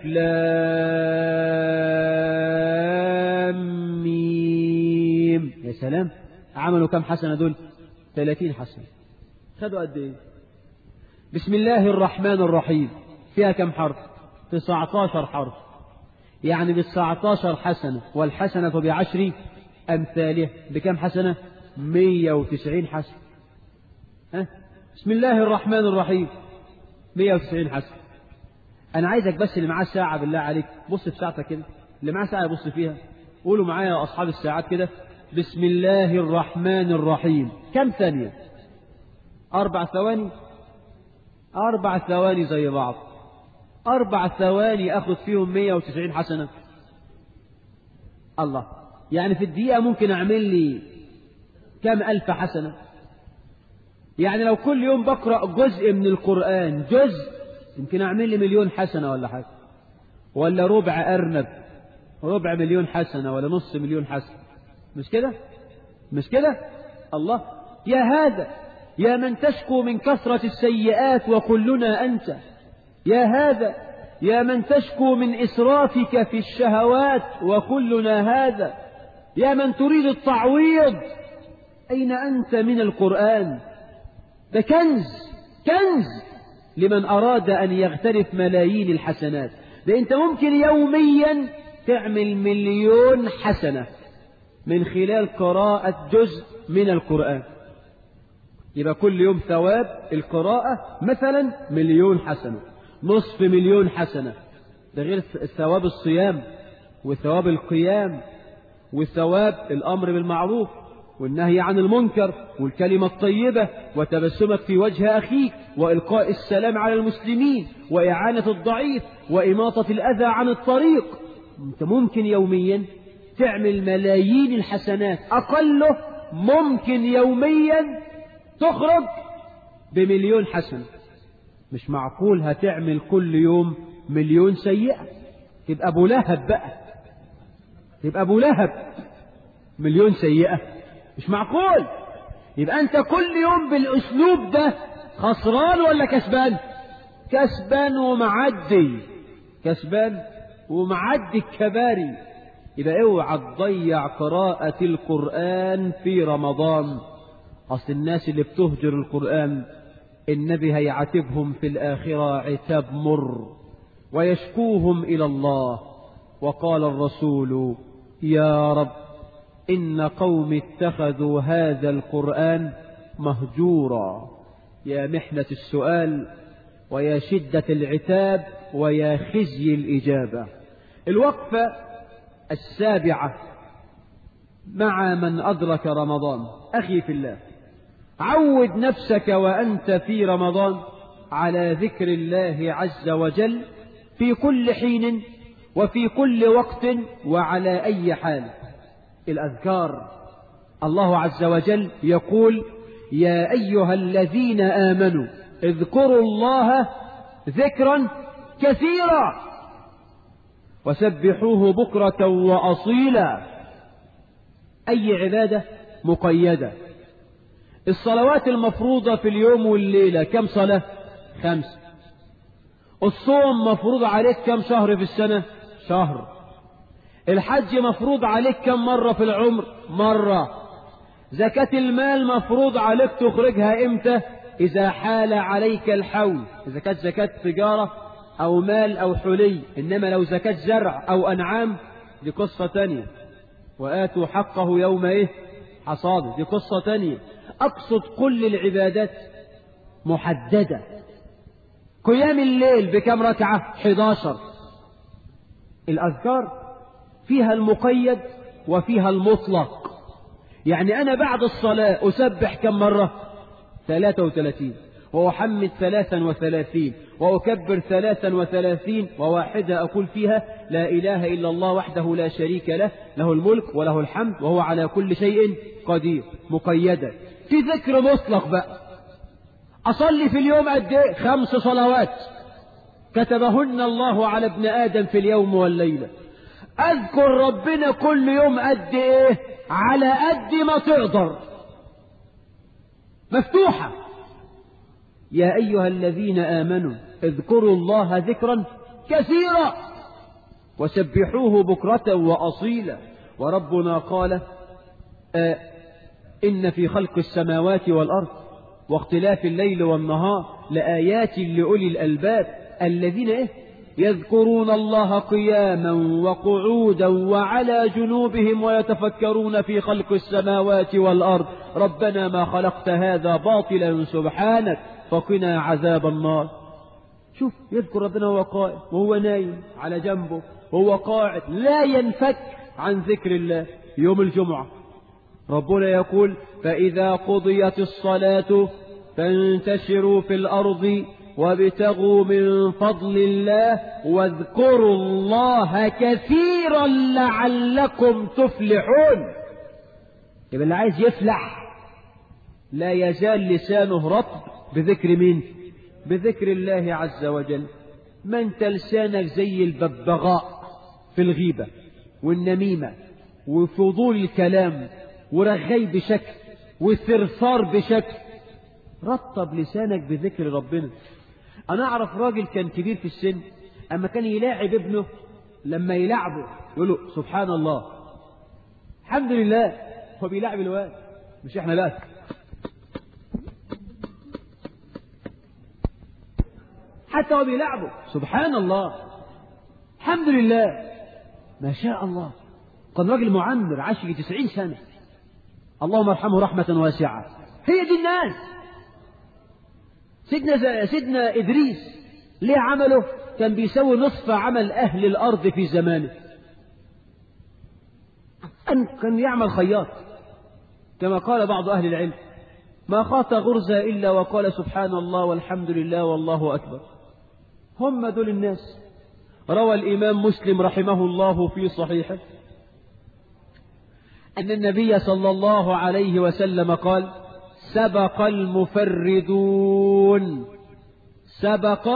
لام ميم، يا سلام، عملوا كم حسنة دول؟ ثلاثين حسنة. خدوا قد ايه؟ بسم الله الرحمن الرحيم فيها كم حرف؟ تسعة عشر حرف، يعني بتسعة عشر حسنة، والحسنة بعشر أمثالها بكم حسنة؟ مية وتسعين حسنة. ها؟ بسم الله الرحمن الرحيم مية وتسعين حسنة. أنا عايزك بس اللي معاه ساعة بالله عليك بص في ساعتك كده، اللي معاه ساعة يبص فيها. قولوا معايا يا أصحاب الساعات كده، بسم الله الرحمن الرحيم كم ثانية؟ أربع ثواني. أربع ثواني زي بعض، أربع ثواني أخذ فيهم مية وتسعين حسنة. الله، يعني في الدقيقة ممكن أعمل لي كم ألف حسنة. يعني لو كل يوم بقرأ جزء من القرآن، جزء، يمكن أعمل لي مليون حسنة ولا حاجة، ولا ربع أرنب، ربع مليون حسنة، ولا نص مليون حسنة. مش كده؟ مش كده؟ الله، يا هذا يا من تشكو من كثرة السيئات وكلنا أنت، يا هذا يا من تشكو من إسرافك في الشهوات وكلنا هذا، يا من تريد التعويض، أين أنت من القرآن؟ ده كنز، كنز لمن أراد أن يغترف ملايين الحسنات. ده أنت ممكن يوميا تعمل مليون حسنة من خلال قراءة جزء من القرآن. يبقى كل يوم ثواب القراءة مثلا مليون حسنة، نصف مليون حسنة، ده غير ثواب الصيام وثواب القيام وثواب الأمر بالمعروف والنهي عن المنكر والكلمة الطيبة وتبسمك في وجه أخيك وإلقاء السلام على المسلمين وإعانة الضعيف وإماطة الأذى عن الطريق. أنت ممكن يوميا تعمل ملايين الحسنات، أقله ممكن يوميا تخرج بمليون حسنة. مش معقول هتعمل كل يوم مليون سيئة، تبقى أبو لهب بقى، تبقى أبو لهب. مليون سيئة مش معقول. يبقى أنت كل يوم بالأسلوب ده خسران ولا كسبان؟ كسبان ومعدي، كسبان ومعدي الكباري. يبقى اوعى تضيع قراءة القرآن في رمضان. أصل الناس اللي بتهجر القرآن النبي هيعاتبهم في الآخرة عتاب مر ويشكوهم إلى الله. وقال الرسول يا رب إن قوم اتخذوا هذا القرآن مهجورا. يا محنة السؤال ويا شدة العتاب ويا خزي الإجابة. الوقفة السابعة مع من أدرك رمضان. أخي في الله، عود نفسك وأنت في رمضان على ذكر الله عز وجل في كل حين وفي كل وقت وعلى أي حال. الأذكار، الله عز وجل يقول يا أيها الذين آمنوا اذكروا الله ذكرا كثيرا وسبحوه بكرة وأصيلا. أي عبادة مقيدة. الصلوات المفروضة في اليوم والليلة كم صلاة؟ خمس. الصوم مفروض عليك كم شهر في السنة؟ شهر. الحج مفروض عليك كم مرة في العمر؟ مرة. زكاة المال مفروض عليك تخرجها امتى؟ إذا حال عليك الحول، إذا كانت زكاة تجارة أو مال أو حلي. إنما لو زكاة زرع أو أنعام دي قصة تانية. وآتوا حقه يوم إيه؟ حصاده، دي قصة تانية. أقصد كل العبادات محددة. قيام الليل بكم ركعة؟ حداشر. الأذكار فيها المقيد وفيها المطلق. يعني أنا بعد الصلاة أسبح كم مرة؟ ثلاثة وثلاثين. وأحمد ثلاثا وثلاثين وأكبر ثلاثا وثلاثين وواحدة أقول فيها لا إله إلا الله وحده لا شريك له له الملك وله الحمد وهو على كل شيء قدير مقيدة. في ذكر مطلق بقى، أصلي في اليوم قد ايه؟ خمس صلوات كتبهن الله على ابن آدم في اليوم والليلة. أذكر ربنا كل يوم قد ايه؟ على قد ما تقدر، مفتوحة. يا أيها الذين آمنوا اذكروا الله ذكرا كثيرا وسبحوه بكرة وأصيلا. وربنا قال آه إن في خلق السماوات والأرض واختلاف الليل والنهار لآيات لأولي الألباب الذين إيه؟ يذكرون الله قياما وقعودا وعلى جنوبهم ويتفكرون في خلق السماوات والأرض ربنا ما خلقت هذا باطلا سبحانك فقنا عذاب النار. شوف، يذكر ربنا وهو قائم وهو نايم على جنبه وهو قاعد، لا ينفك عن ذكر الله. يوم الجمعة ربنا يقول فإذا قضيت الصلاة فانتشروا في الأرض وابتغوا من فضل الله واذكروا الله كثيرا لعلكم تفلحون. يبقى اللي عايز يفلح لا يزال لسانه رطب بذكر مين؟ بذكر الله عز وجل. ما انت لسانك زي الببغاء في الغيبة والنميمة وفضول الكلام ورغي بشكل وثرثار بشكل. رطب لسانك بذكر ربنا. أنا أعرف راجل كان كبير في السن، أما كان يلاعب ابنه لما يلعبه يقول له سبحان الله الحمد لله. هو بيلاعب الواد مش احنا، لا، حتى هو بيلعبه سبحان الله الحمد لله ما شاء الله. كان راجل معمر عاش في تسعين سنة، اللهم ارحمه رحمة واسعة. هي دي الناس. سيدنا سيدنا إدريس ليه عمله؟ كان بيسوي نصف عمل أهل الأرض في زمانه. كان يعمل خياط كما قال بعض أهل العلم، ما خاط غرزة إلا وقال سبحان الله والحمد لله والله أكبر. هم دول الناس. روى الإمام مسلم رحمه الله في صحيحه أن النبي صلى الله عليه وسلم قال سبق المفردون سبق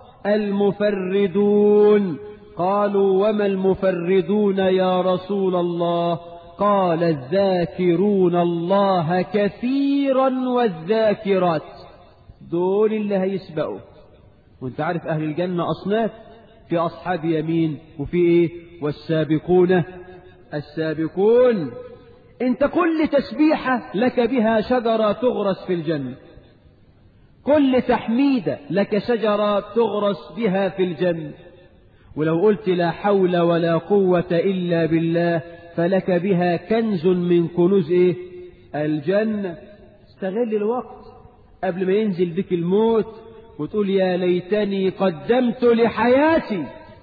المفردون. قالوا وما المفردون يا رسول الله؟ قال الذاكرون الله كثيرا والذاكرات. دول اللي هيسبقوا. وانت عارف أهل الجنة أصناف، في أصحاب يمين وفي إيه؟ والسابقون السابقون. انت كل تسبيحة لك بها شجرة تغرس في الجنة، كل تحميدة لك شجرة تغرس بها في الجنة. ولو قلت لا حول ولا قوة إلا بالله فلك بها كنز من كنوز إيه؟ الجنة. استغل الوقت قبل ما ينزل بك الموت وتقول يا ليتني قدمت لحياتي.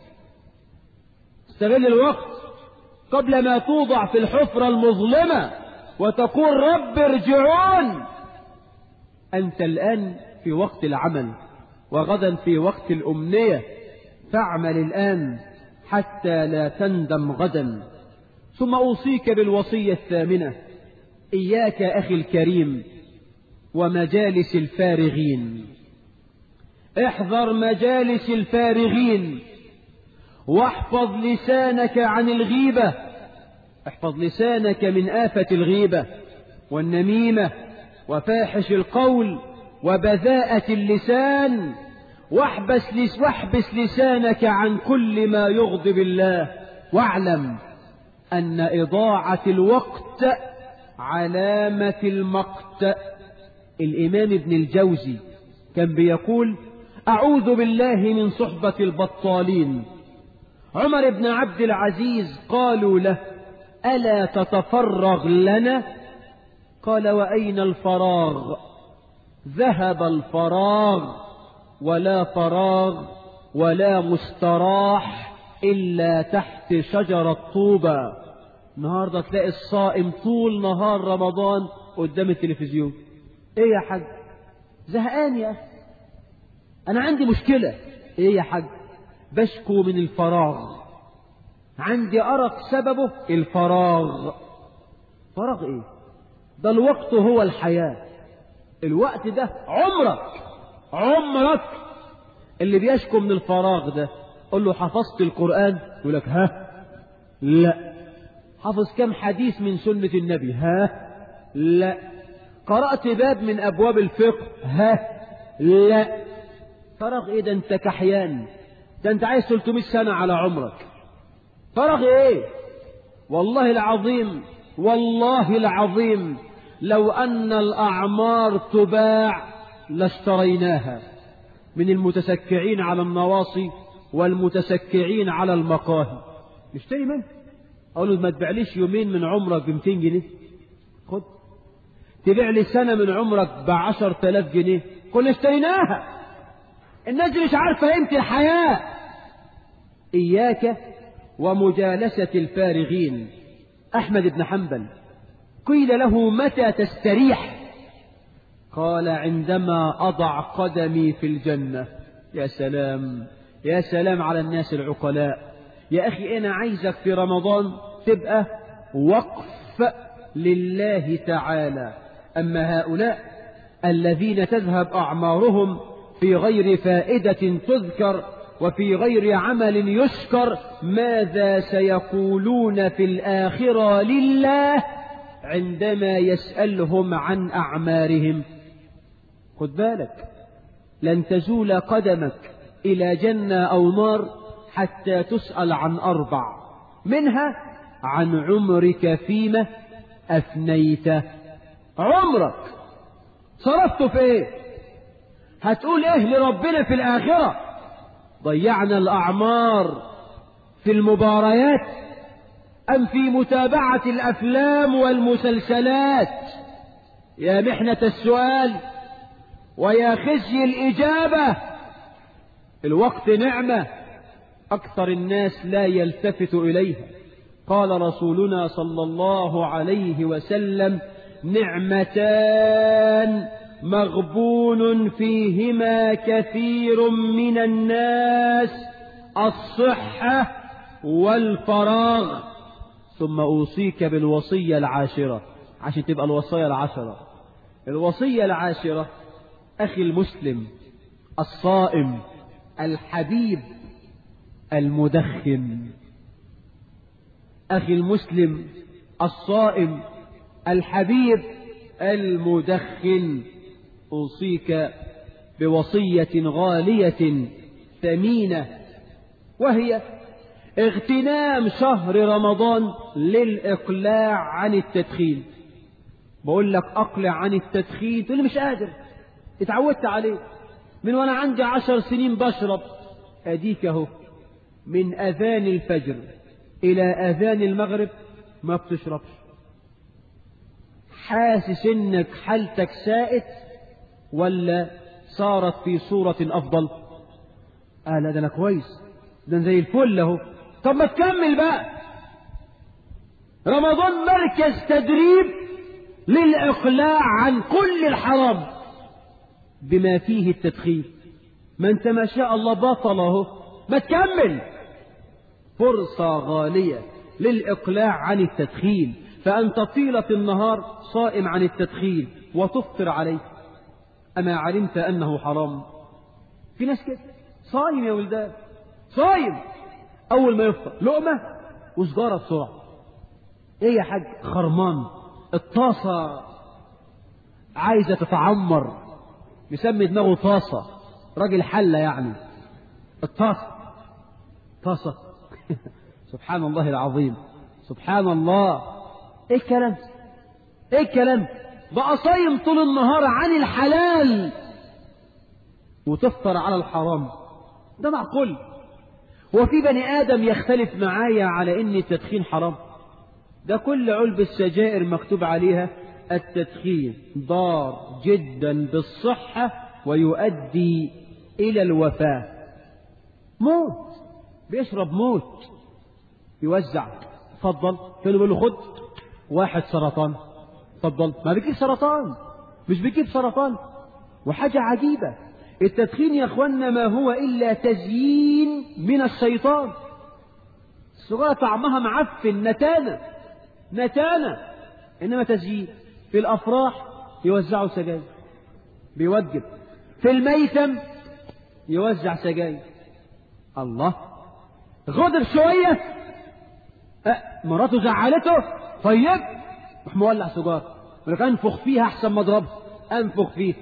استغل الوقت قبل ما توضع في الحفرة المظلمة وتقول رب ارجعون. أنت الآن في وقت العمل وغدا في وقت الأمنية، فاعمل الآن حتى لا تندم غدا. ثم أوصيك بالوصية الثامنة، إياك أخي الكريم ومجالس الفارغين. احذر مجالس الفارغين واحفظ لسانك عن الغيبة. احفظ لسانك من آفة الغيبة والنميمة وفاحش القول وبذاءة اللسان. واحبس, لس واحبس لسانك عن كل ما يغضب الله. واعلم أن إضاعة الوقت علامة المقت. الإمام ابن الجوزي كان بيقول أعوذ بالله من صحبة البطالين. عمر بن عبد العزيز قالوا له ألا تتفرغ لنا؟ قال وأين الفراغ؟ ذهب الفراغ ولا فراغ ولا مستراح إلا تحت شجرة طوبى. النهاردة تلاقي الصائم طول نهار رمضان قدام التلفزيون. ايه يا حاج؟ زهقان يا أخي، أنا عندي مشكلة. إيه يا حاج؟ بشكو من الفراغ، عندي أرق سببه الفراغ. فراغ إيه؟ ده الوقت هو الحياة، الوقت ده عمرك عمرك. اللي بيشكو من الفراغ ده قل له حفظت القرآن؟ يقول لك ها لا. حفظ كم حديث من سنة النبي؟ ها لا. قرأت باب من أبواب الفقه؟ ها لا. فراغ إيه ده؟ أنت كحيان، ده أنت عايز ثلاثمائة سنة على عمرك. فراغ إيه؟ والله العظيم والله العظيم لو أن الأعمار تباع لاشتريناها من المتسكعين على النواصي والمتسكعين على المقاهي. نشتري منه. أقول له ما تبيعليش يومين من عمرك بمتين جنيه، خد. تبيع لي سنة من عمرك بعشر تلاف جنيه، كنا اشتريناها. الناس مش عارفة قيمة الحياة. إياك ومجالسة الفارغين. أحمد بن حنبل قيل له متى تستريح؟ قال عندما أضع قدمي في الجنة. يا سلام يا سلام على الناس العقلاء. يا أخي أنا عايزك في رمضان تبقى وقف لله تعالى. أما هؤلاء الذين تذهب أعمارهم في غير فائدة تذكر وفي غير عمل يشكر، ماذا سيقولون في الآخرة لله عندما يسألهم عن أعمارهم؟ خد بالك، لن تزول قدمك إلى جنة أو نار حتى تسأل عن أربع، منها عن عمرك فيما أفنيته. عمرك صرفته في إيه؟ هتقول إيه لربنا في الآخرة؟ ضيعنا الأعمار في المباريات أم في متابعة الأفلام والمسلسلات؟ يا محنة السؤال ويا خزي الإجابة. الوقت نعمة أكثر الناس لا يلتفت إليها. قال رسولنا صلى الله عليه وسلم: نعمتان مغبون فيهما كثير من الناس، الصحة والفراغ. ثم أوصيك بالوصية العاشرة عشان تبقى الوصية العشرة. الوصية العاشرة: أخي المسلم الصائم الحبيب المدخن. أخي المسلم الصائم الحبيب المدخن، أوصيك بوصية غالية ثمينة، وهي اغتنام شهر رمضان للإقلاع عن التدخين. بقول لك أقلع عن التدخين، تقول لي مش قادر، اتعودت عليه من وانا عندي عشر سنين بشرب. أديك اهو من أذان الفجر إلى أذان المغرب ما بتشربش. حاسس إنك حالتك سائت ولا صارت في صورة أفضل؟ آه لا ده أنا كويس، ده زي الفل اهو. طب ما تكمل بقى. رمضان مركز تدريب للإقلاع عن كل الحرام بما فيه التدخين. ما انت ما شاء الله بطل اهو، ما تكمل. فرصة غالية للإقلاع عن التدخين، فأنت طيلة النهار صائم عن التدخين وتفطر عليه. أما علمت أنه حرام؟ في ناس كده صايم يا ولدان، صايم أول ما يفطر لقمة وسجارة بسرعة. إيه يا حاج؟ خرمان، الطاسة عايزة تتعمر، مسمي دماغه طاسة، راجل حلة يعني. الطاسة طاسة سبحان الله العظيم، سبحان الله. ايه الكلام؟ ايه الكلام؟ بقى صايم طول النهار عن الحلال وتفطر على الحرام، ده معقول؟ وفي بني آدم يختلف معايا على ان التدخين حرام؟ ده كل علبة السجائر مكتوب عليها التدخين ضار جدا بالصحة ويؤدي إلى الوفاة. موت، بيشرب موت، يوزع. تفضل، كانوا بيقولوا خد واحد سرطان، تفضل. ما بيجيب سرطان، مش بيجيب سرطان. وحاجة عجيبة، التدخين يا أخوانا ما هو إلا تزيين من الشيطان. السجارة طعمها معفن نتانة نتانة، إنما تزيين. في الأفراح يوزعوا سجاير بيوجب، في الميتم يوزع سجاير. الله، غضب شوية أه مراته زعلته، طيب روح مولع سجارة، ولك أنفخ فيها أحسن ما أضربها، أنفخ فيها.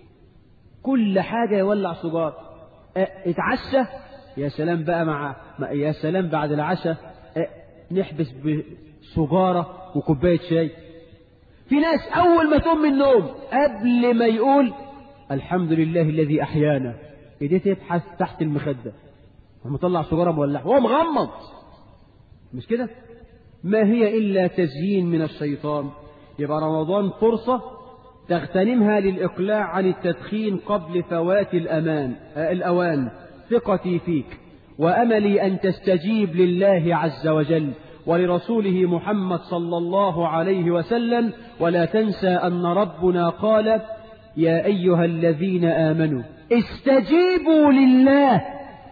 كل حاجة يولع سجارة. أه اتعشى، يا سلام بقى مع يا سلام بعد العشاء أه نحبس بسجارة وكوباية شاي. في ناس أول ما تقوم من النوم قبل ما يقول الحمد لله الذي أحيانا، إيديه تبحث تحت المخدة، مطلع سجارة مولعة وهو مغمض. مش كده؟ ما هي إلا تزيين من الشيطان. يبقى رمضان فرصة تغتنمها للإقلاع عن التدخين قبل فوات الأمان الأوان. ثقتي فيك وأملي أن تستجيب لله عز وجل ولرسوله محمد صلى الله عليه وسلم. ولا تنسى أن ربنا قال يا أيها الذين آمنوا استجيبوا لله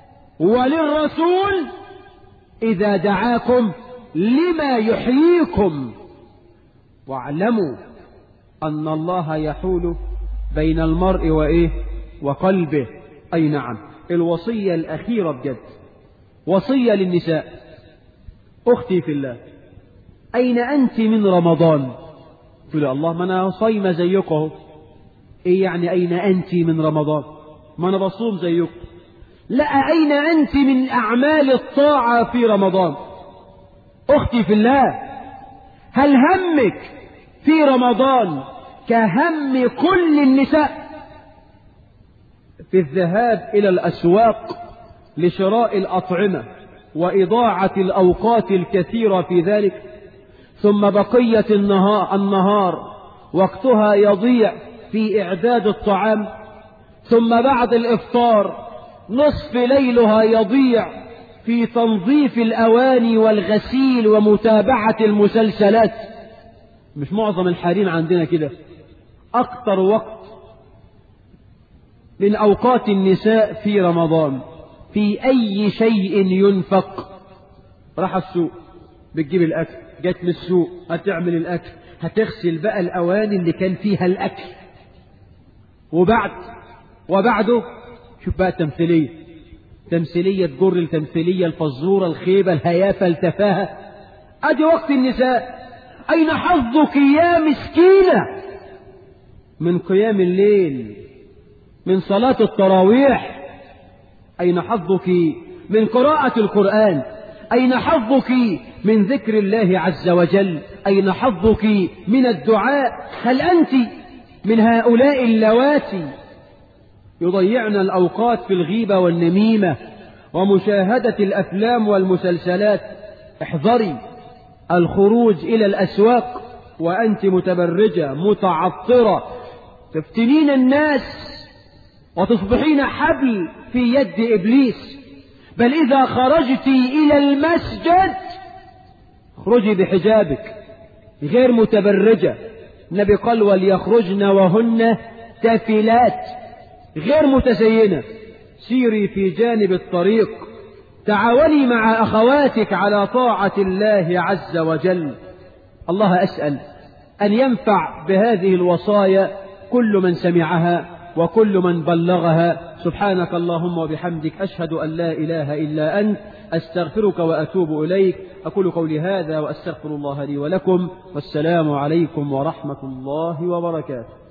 وللرسول إذا دعاكم لما يحييكم واعلموا أن الله يحول بين المرء وإيه وقلبه. أي نعم. الوصية الأخيرة بجد وصية للنساء. أختي في الله، أين أنت من رمضان؟ تقول الله ما أنا صايمة زيكم. إيه يعني أين أنت من رمضان؟ ما أنا بصوم زيكم. لا، أين أنت من أعمال الطاعة في رمضان؟ أختي في الله، هل همك في رمضان كهم كل النساء في الذهاب إلى الأسواق لشراء الأطعمة وإضاعة الأوقات الكثيرة في ذلك، ثم بقية النهار, النهار وقتها يضيع في إعداد الطعام، ثم بعد الإفطار نصف ليلها يضيع في تنظيف الأواني والغسيل ومتابعة المسلسلات؟ مش معظم الحريم عندنا كده؟ أكثر وقت من أوقات النساء في رمضان في أي شيء ينفق. راح السوق بتجيب الأكل، جت من السوق هتعمل الأكل، هتغسل بقى الأواني اللي كان فيها الأكل، وبعد وبعده شوف بقى تمثيلية تمثيلية تجر التمثيلية، الفزورة، الخيبة، الهيافة، التفاهة. أدي وقت النساء. أين حظك يا مسكينة من قيام الليل، من صلاة التراويح؟ أين حظك من قراءة القرآن؟ أين حظك من ذكر الله عز وجل؟ أين حظك من الدعاء؟ هل أنت من هؤلاء اللواتي يضيعن الأوقات في الغيبة والنميمة ومشاهدة الأفلام والمسلسلات؟ احذري الخروج إلى الأسواق وأنت متبرجة متعطرة تفتنين الناس وتصبحين حبل في يد إبليس. بل إذا خرجت إلى المسجد اخرجي بحجابك غير متبرجة. النبي قال وليخرجن وهن تافلات غير متزينة. سيري في جانب الطريق، تعاوني مع أخواتك على طاعة الله عز وجل. الله أسأل أن ينفع بهذه الوصايا كل من سمعها وكل من بلغها. سبحانك اللهم وبحمدك، أشهد أن لا إله إلا أنت، أستغفرك وأتوب إليك. أقول قولي هذا وأستغفر الله لي ولكم، والسلام عليكم ورحمة الله وبركاته.